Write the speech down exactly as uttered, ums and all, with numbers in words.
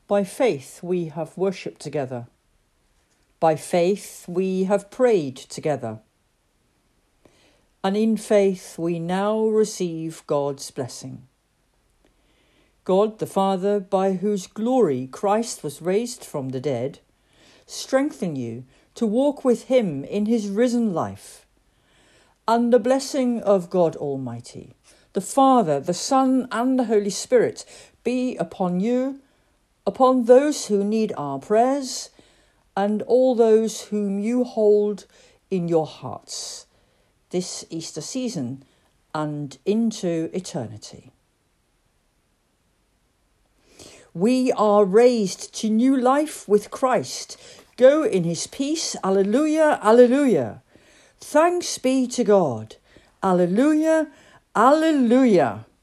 By faith we have worshipped together. By faith we have prayed together. And in faith we now receive God's blessing. God the Father, by whose glory Christ was raised from the dead, strengthen you to walk with him in his risen life. And the blessing of God Almighty, the Father, the Son, and the Holy Spirit be upon you, upon those who need our prayers, and all those whom you hold in your hearts this Easter season and into eternity. We are raised to new life with Christ. Go in his peace. Alleluia, alleluia. Thanks be to God. Alleluia, alleluia.